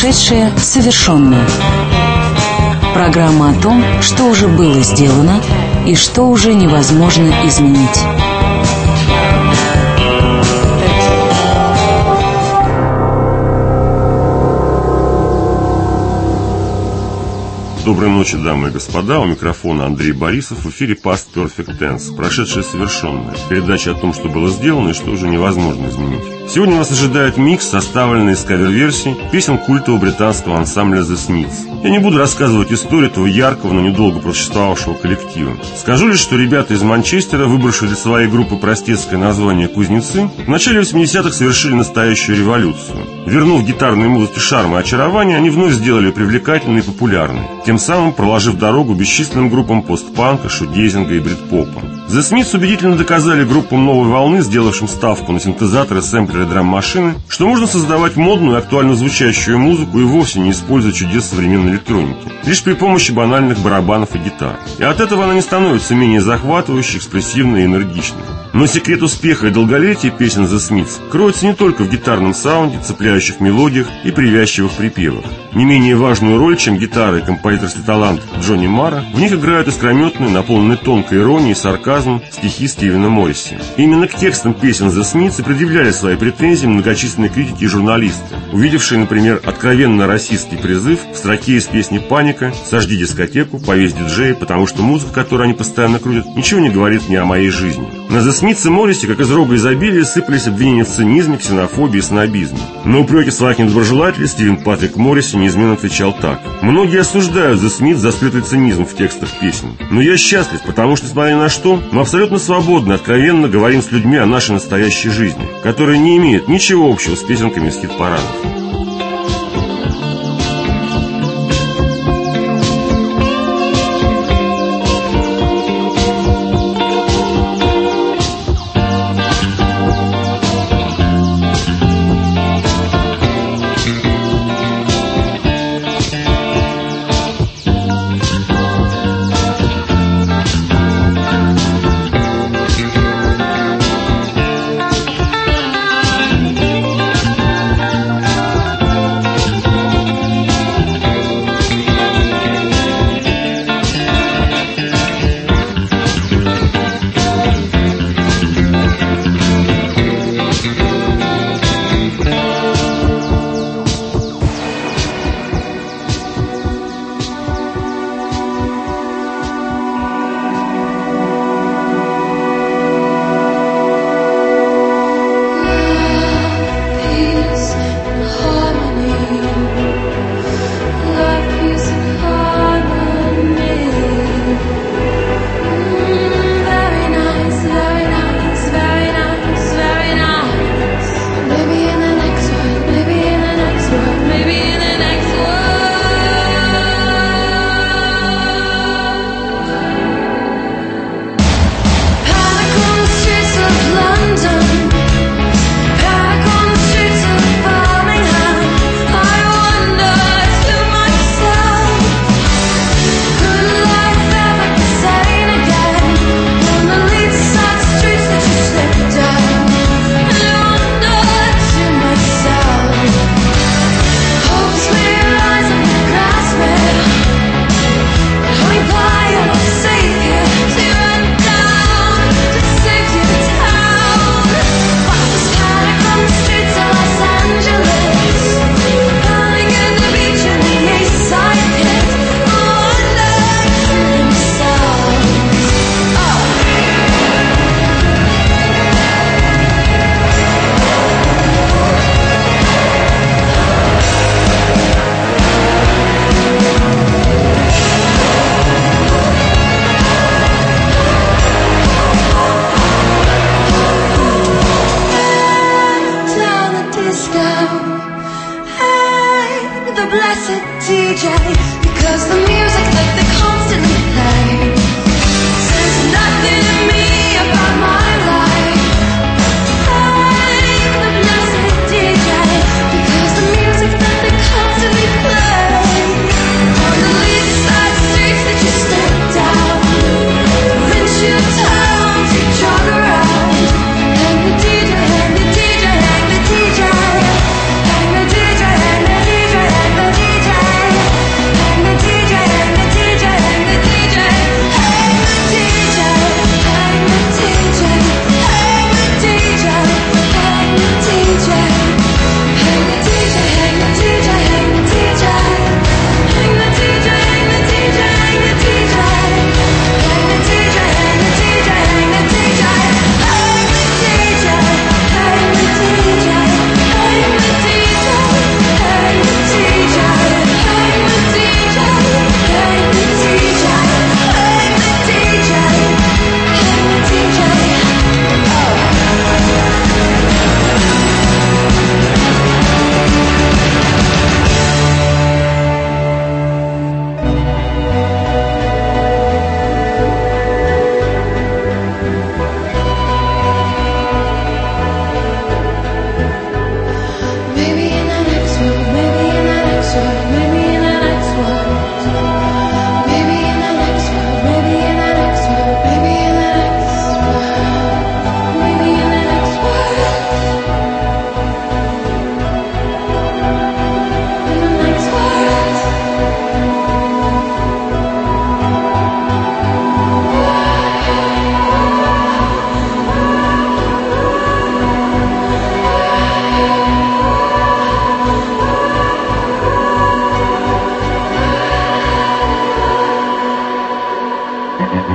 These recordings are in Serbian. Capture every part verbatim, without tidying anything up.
Прошедшее совершенное. Программа о том, что уже было сделано и что уже невозможно изменить. Доброй ночи, дамы и господа. У микрофона Андрей Борисов. В эфире Past Perfect Tense. Прошедшее совершенное. Передача о том, что было сделано и что уже невозможно изменить. Сегодня нас ожидает микс, составленный из кавер-версий песен культового британского ансамбля The Smiths. Я не буду рассказывать историю этого яркого, но недолго просуществовавшего коллектива. Скажу лишь, что ребята из Манчестера, выбравшие для своей группы простецкое название «Кузнецы», в начале восьмидесятых совершили настоящую революцию. Вернув гитарной музыке шарм и очарование, они вновь сделали ее привлекательной и популярной, тем самым проложив дорогу бесчисленным группам постпанка, шудейзинга и брит-попа. The Smiths убедительно доказали группам новой волны, сделавшим ставку на синтезаторы, сэмплеры и драм-машины, что можно создавать модную и актуально звучащую музыку и вовсе не используя чудес современной электроники, лишь при помощи банальных барабанов и гитар. И от этого она не становится менее захватывающей, экспрессивной и энергичной. Но секрет успеха и долголетия песен The Smiths кроется не только в гитарном саунде, цепляющих мелодиях и привязчивых припевах. Не менее важную роль, чем гитара и композиторский талант Джонни Марра, в них играют искрометные, наполненные тонкой иронией и сарказмом стихи Стивена Морриси. Именно к текстам песен The Smiths и предъявляли свои претензии многочисленные критики и журналисты, увидевшие, например, откровенно расистский призыв в строке из песни «Паника» «Сожги дискотеку, повесь диджея, потому что музыка, которую они постоянно крутят, ничего не говорит мне о моей жизни». На The Smiths и Морриси, как из рога изобилия, сыпались обвинения в цинизме, ксенофобии и снобизме. На упреки своих недоброжелателей Стивен Патрик Морриси неизменно отвечал так: «Многие осуждают The Smiths за скрытый цинизм в текстах песен. Но я счастлив, потому что, несмотря ни на что, мы абсолютно свободно, откровенно говорим с людьми о нашей настоящей жизни, которая не имеет ничего общего с песенками из хит-парадов». Hang the D J, hang the D J, hang the D J, hang the D J.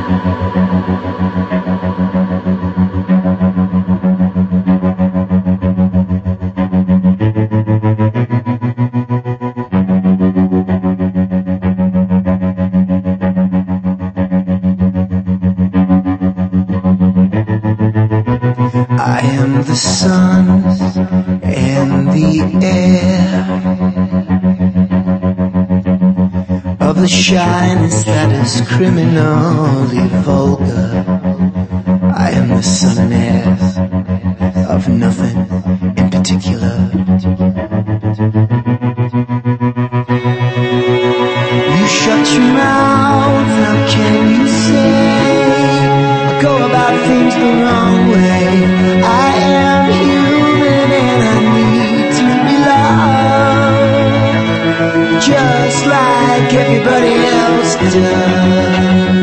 I am the sun and the air of the shyness that is criminally vulgar. I am the sun and air of nothing in particular. You shut your mouth, how can you say I go about things the wrong way? I am human and I need to be loved, just like everybody else does.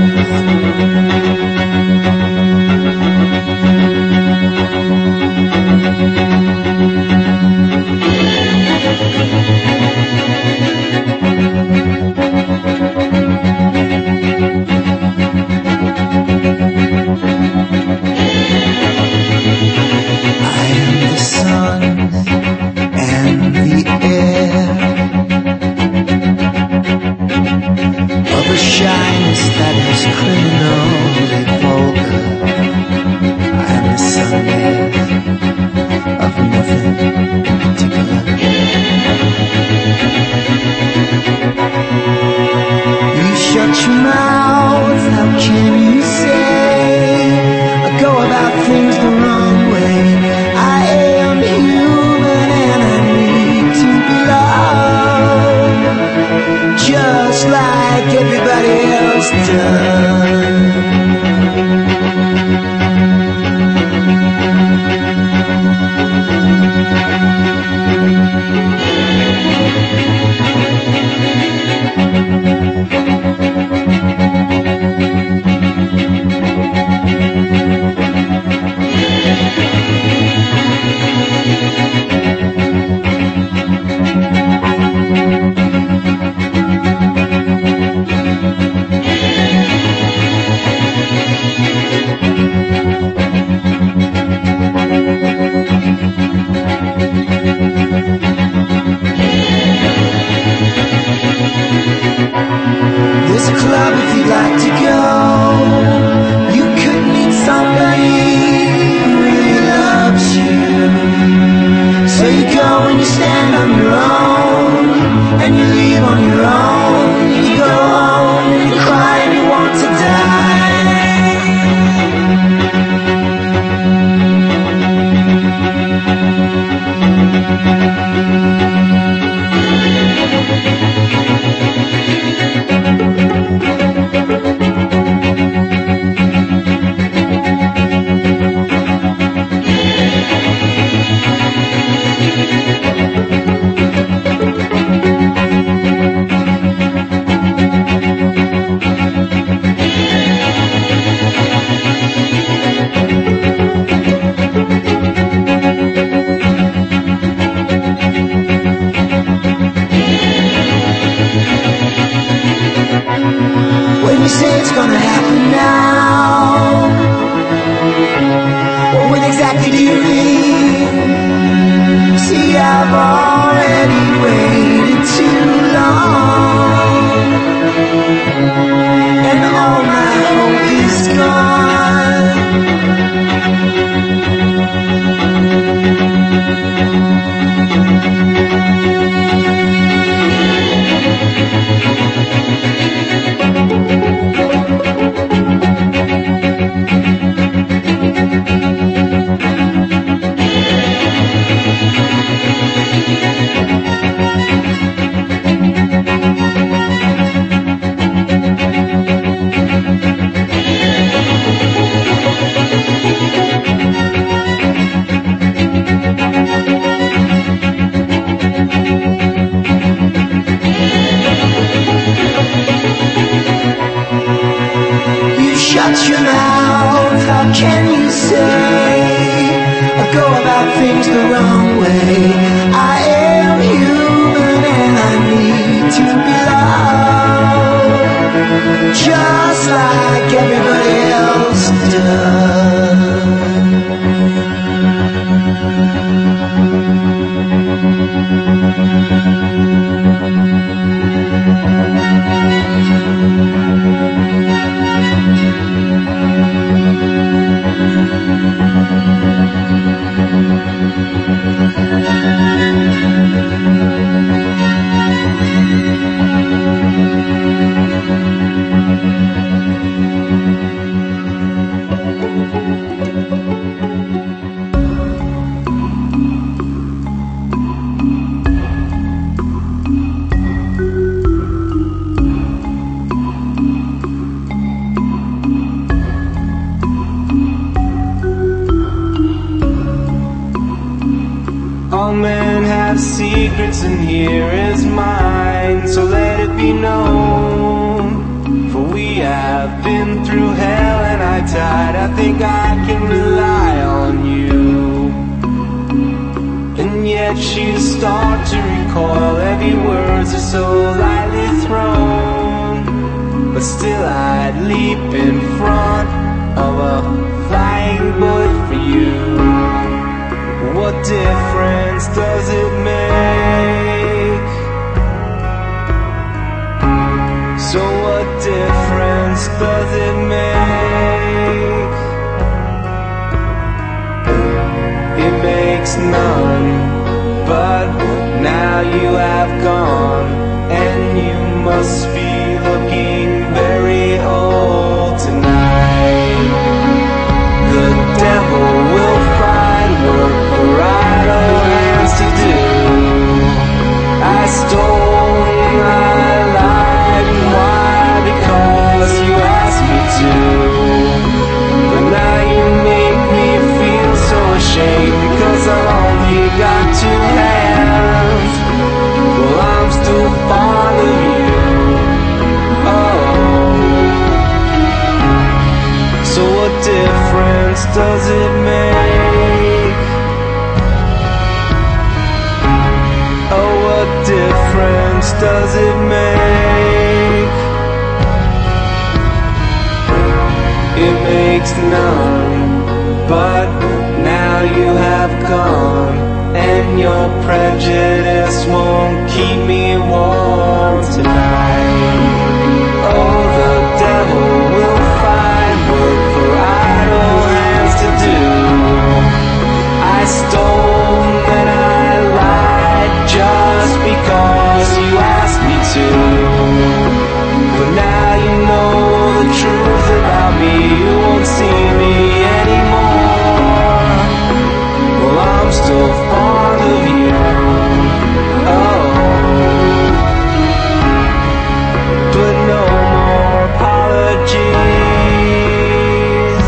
Shut your mouth, how can you say I go about things the wrong way? I am human and I need to be loved, just like everybody Secrets and here is mine, so let it be known. For we have been through hell and I died. I think I can rely on you. And yet you start to recoil. Every words are so lightly thrown, but still I'd leap in front of a flying bullet for you. What difference does it make? So what difference does it make? It makes none, but now you have gone, and you must be looking very old tonight. The devil will find work for idle hands to do. I stole my life, and why? Because you asked me to. But now you make me feel so ashamed, because I've only got two hands. Well, I'm still fond of you. Oh. So what difference does it make? Oh, what difference does it make? It makes none, but now you have gone, and your prejudice won't keep me warm tonight. Oh, the devil will find work for idle hands to do. I stole and I lied just because you asked me to. But now you know the truth about me, you won't see me anymore. Well, I'm still fond of you. Oh, but no more apologies.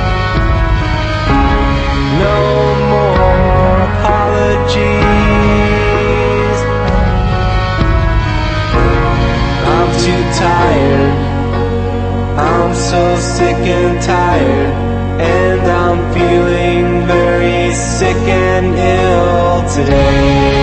No more apologies. I'm too tired. I'm so sick and tired, and I'm feeling very sick and ill today.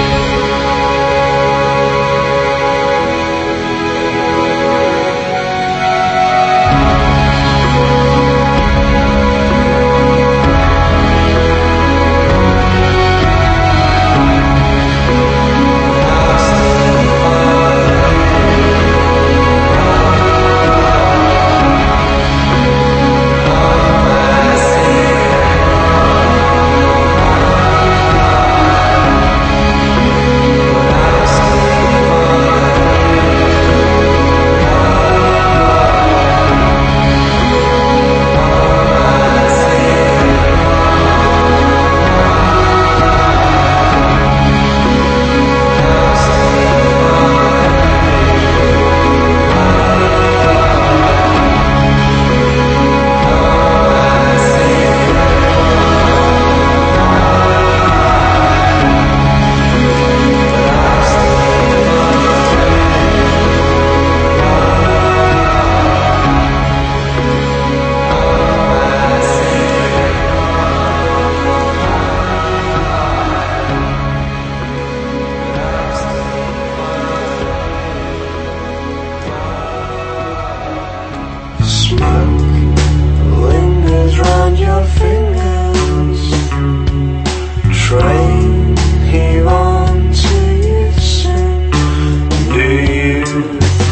Train here on to you soon. Do you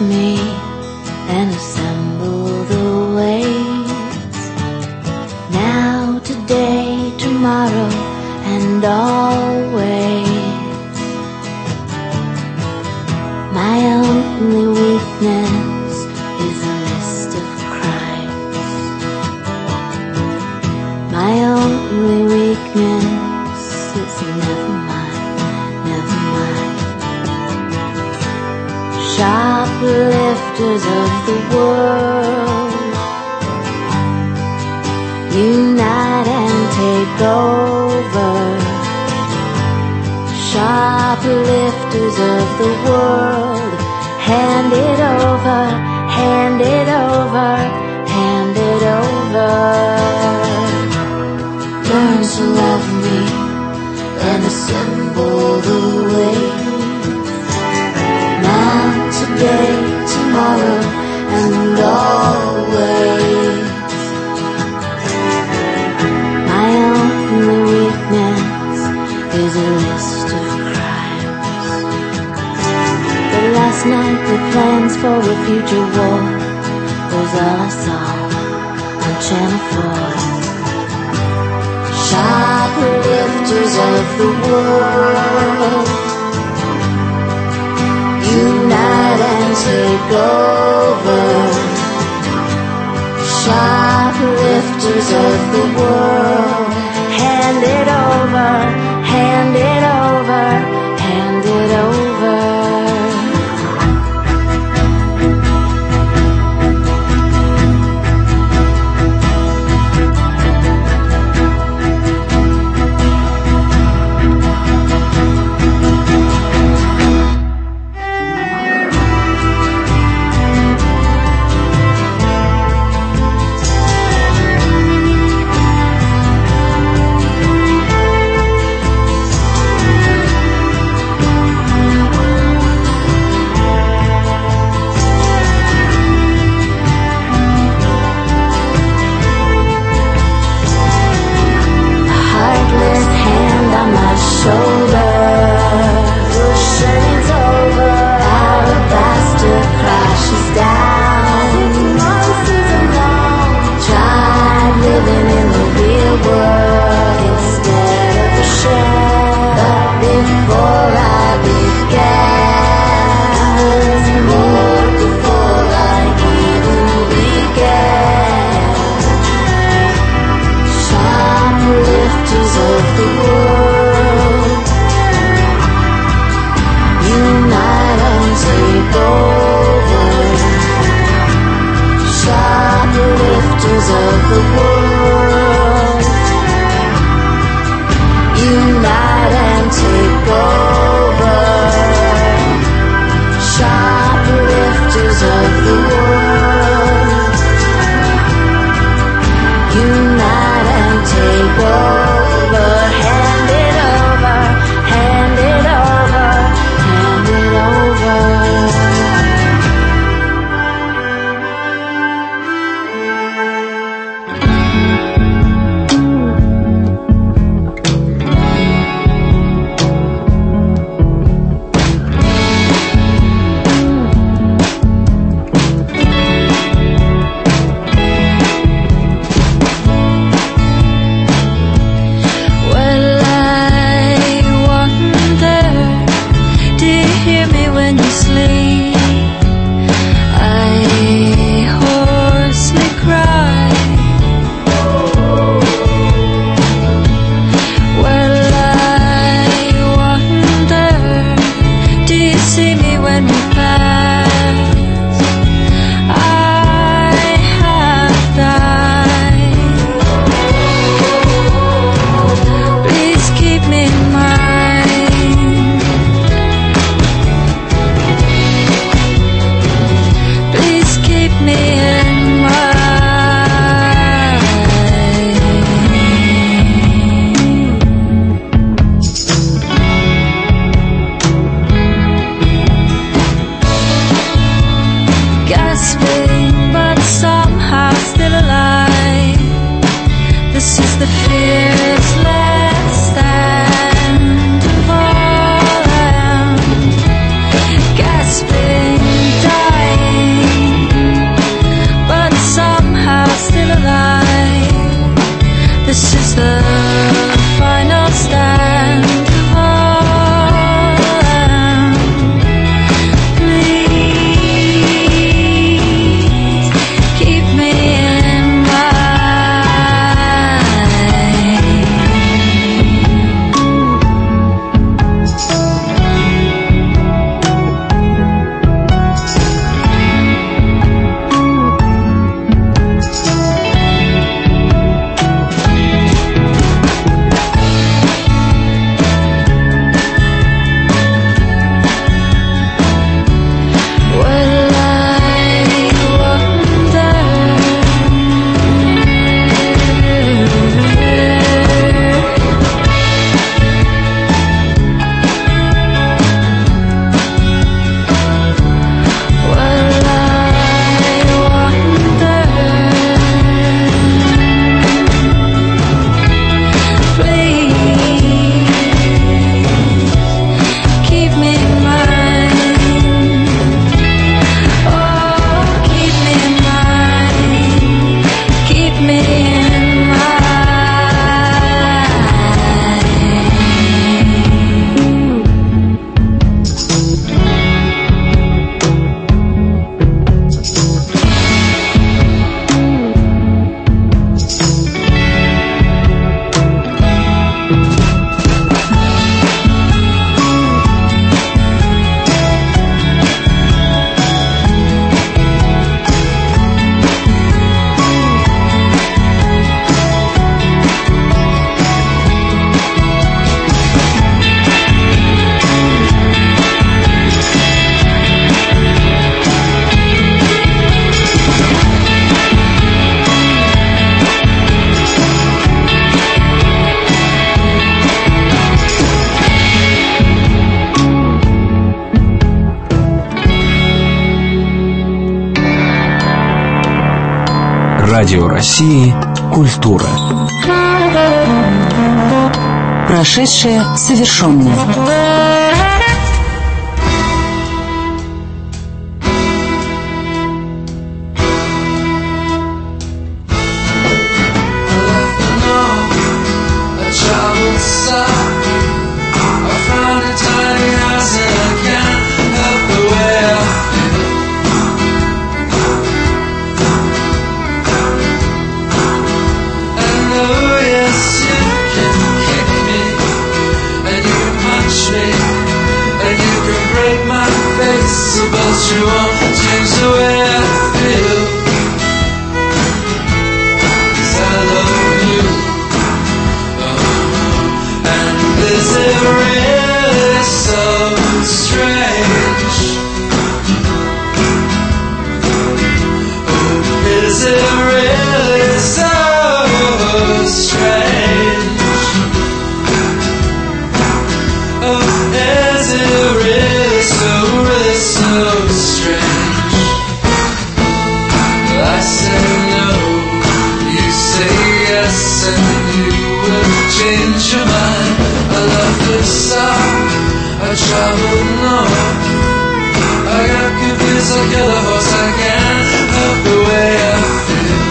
me and assemble the waves. Now, today, tomorrow, and always. My only weakness is a list of crimes. My only weakness is never mind, never mind. Shoplifters of the world, unite and take over. Shoplifters of the world, hand it over, hand it over, hand it over. Learn to love me and assemble the waves. Now, today, tomorrow, and always. My only weakness is a list of crimes. But last night the plans for a future war was all I saw on Channel four. Shoplifters of the world, unite and take over. Shoplifters of the world, hand it over, hand it over, hand it over. Gasping, dying. Радио России «Культура». Прошедшее совершенное. But you won't change the way I feel, 'cause I love you. Oh, and is it really so strange? Oh, is it really so strange? Oh, is it really so, really so strange? I say no, you say yes, and you will change your mind. I left the south, I traveled north, I got confused like a horse, I can't help the way I feel.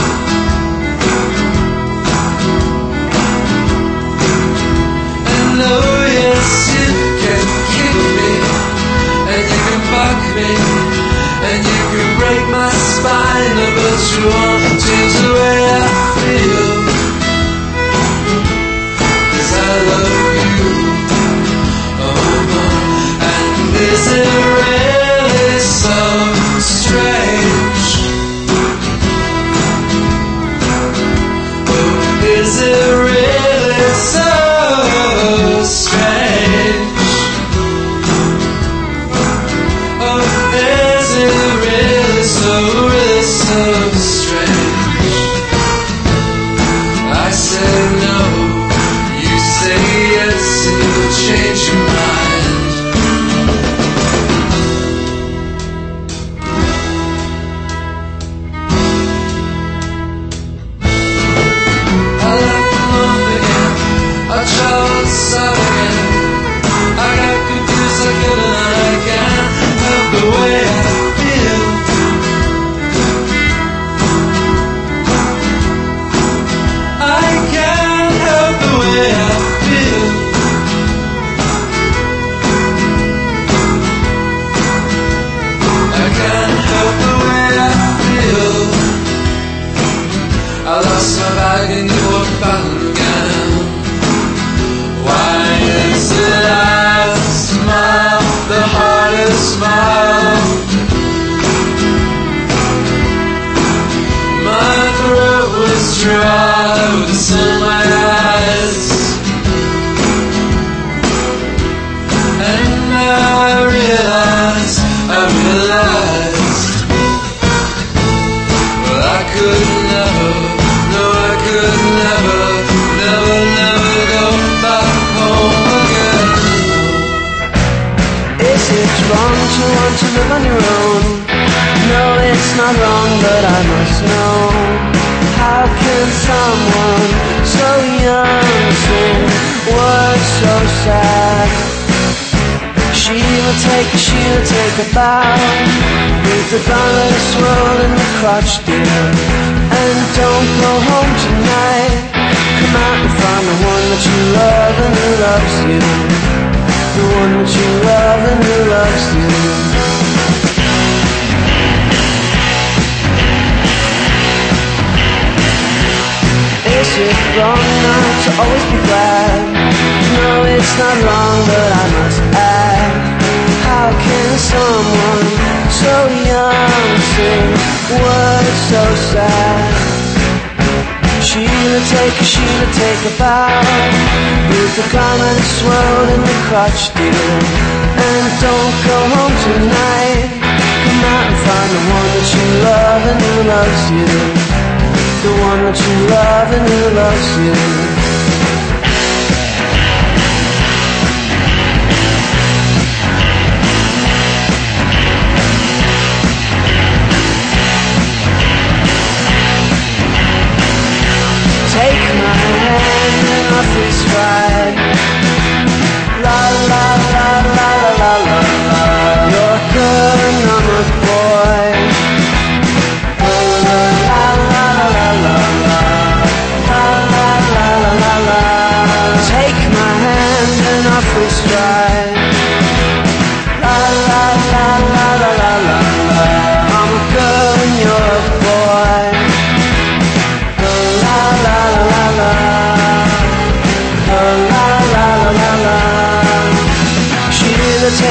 And oh yes, you can kick me, and you can fuck me, and you can break my spine, but you won't change the way I feel, 'cause I love you. Oh, and is it really so strange? Oh, is it really so strange? Oh, is it really so, really so strange? I say no, you say yes, and you change your mind. I left the north again, I traveled south again, I got confused like a and I can't help the way I feel. I can't help the way I feel. I can't help the way I feel. I lost my bag and you walked back again. Why is it I smile the hardest smile? My throat was dry with the sun in my eyes, and now I realize, I realize, well, I could never, no, I could never, never, never go back home again. Is it wrong to want to live on your own? No, it's not wrong, but I must know. How can someone so young sing words so sad? She will take, she will take a bow with the garland swirl in the crotch, dear. And don't go home tonight. Come out and find the one that you love and who loves you. The one that you love and who loves you. Is it wrong not to always be glad? No, it's not wrong, but I must ask, how can someone so young sing words so sad? She'll take, she'll take a bow with the garment swirled in the crotch, dear. And don't go home tonight. Come out and find the one that you love and who loves you. The one that you love and who loves you.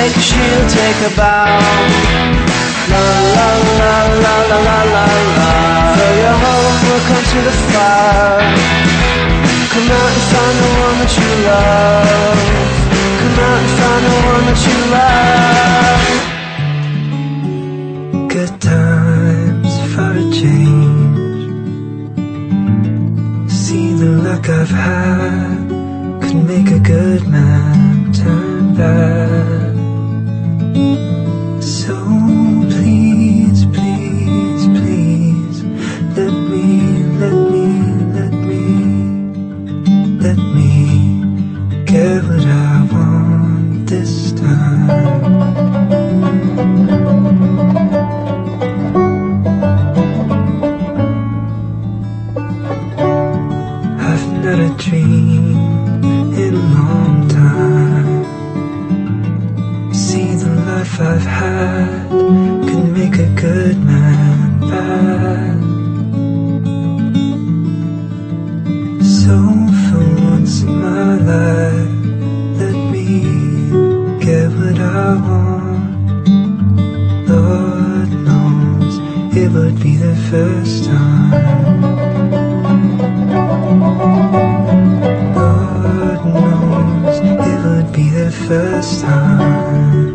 make, she'll take a bow. La la la la la la la la. So your home will come to the fire. Come out and find the one that you love. Come out and find the one that you love. Good times for a change. See the luck I've had could make a good man turn bad. So please, please, please, let me, let me, let me, let me get what I want this time. I've not a dream in a long time. See the life I've had could make a good man bad. So for once in my life, let me get what I want. Lord knows it would be the first time. Lord knows it would be the first time.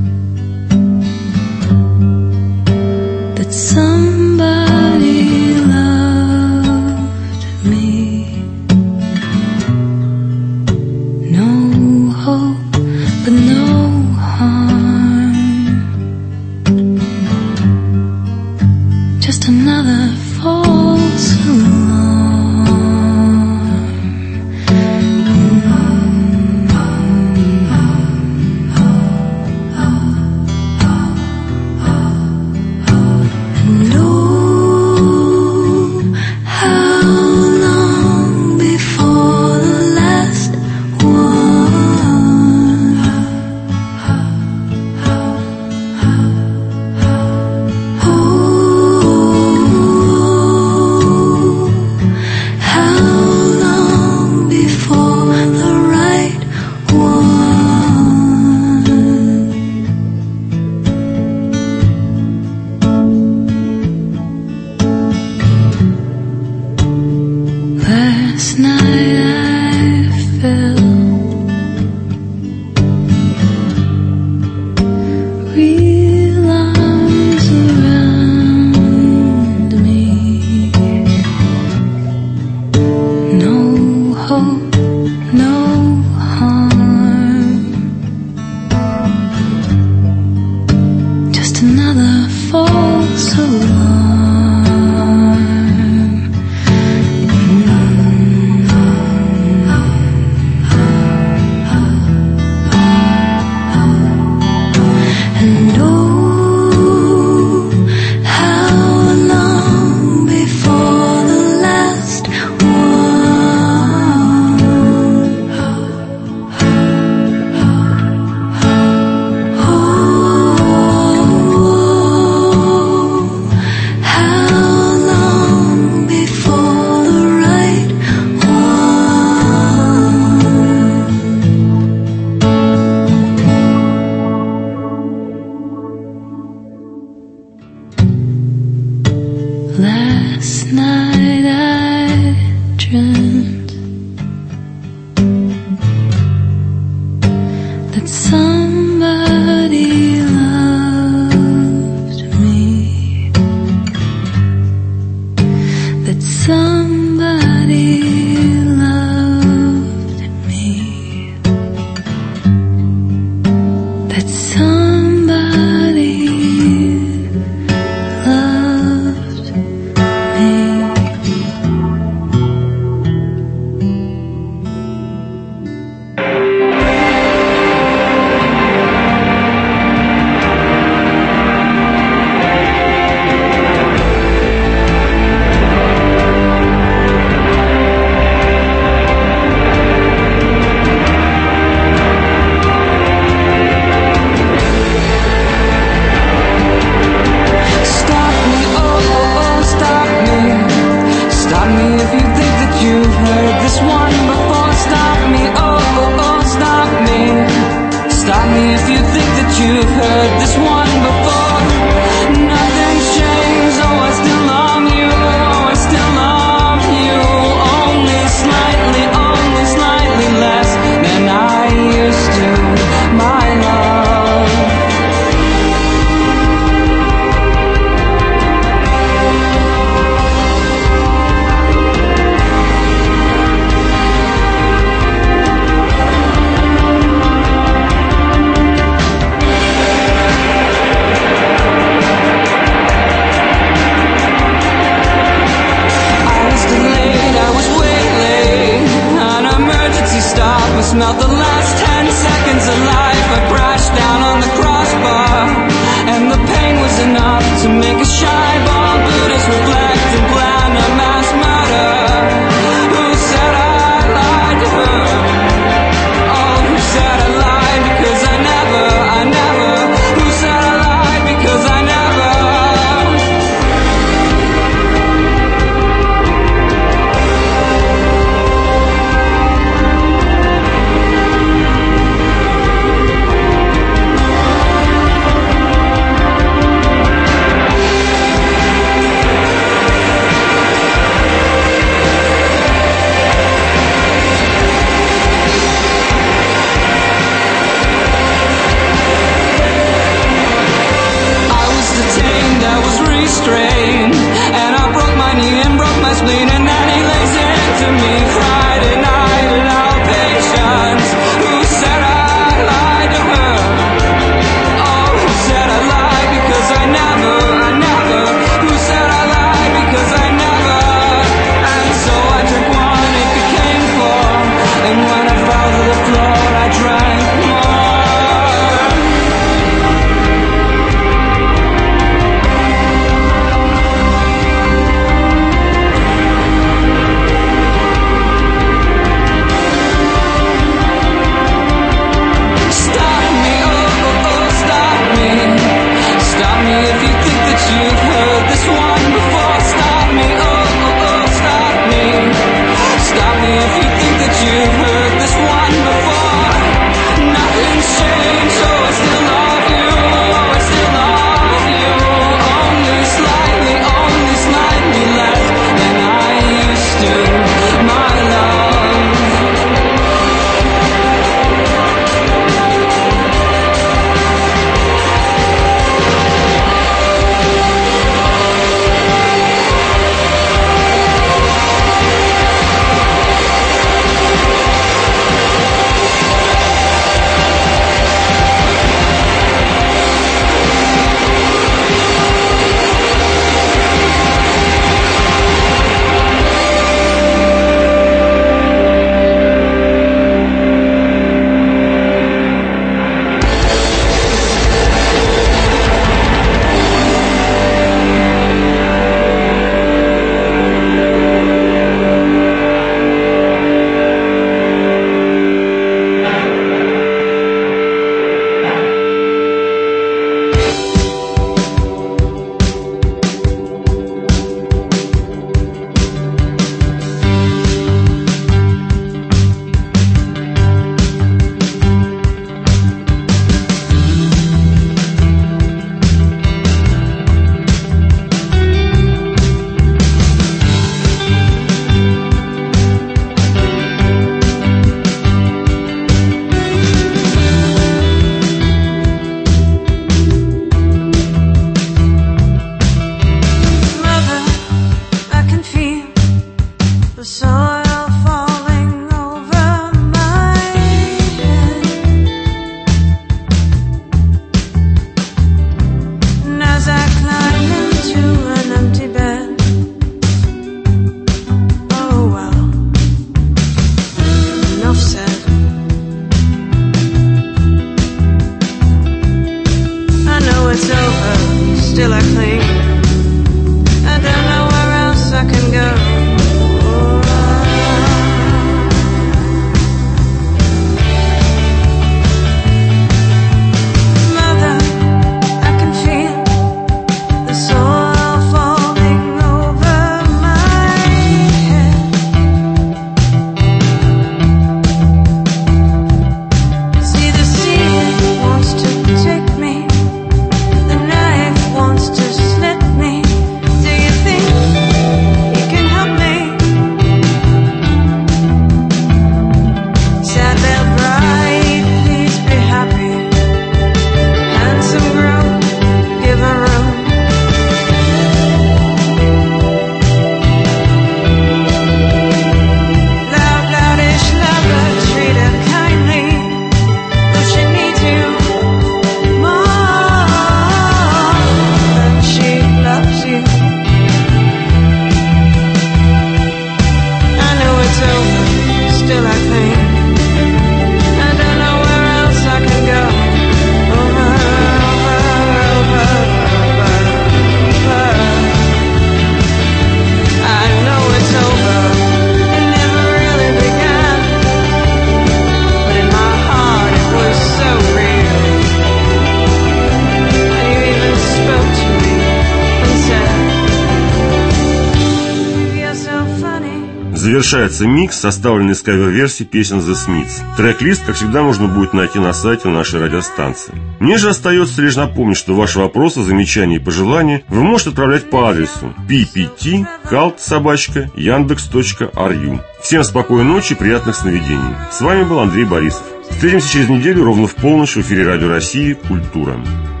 завершается микс, составленный из кавер-версий песен The Smiths. Трек-лист, как всегда, можно будет найти на сайте нашей радиостанции. Мне же остается лишь напомнить, что ваши вопросы, замечания и пожелания вы можете отправлять по адресу пи пи ти калт собака яндекс точка ар ю. Всем спокойной ночи, приятных сновидений. С вами был Андрей Борисов. Встретимся через неделю ровно в полночь в эфире Радио России «Культура».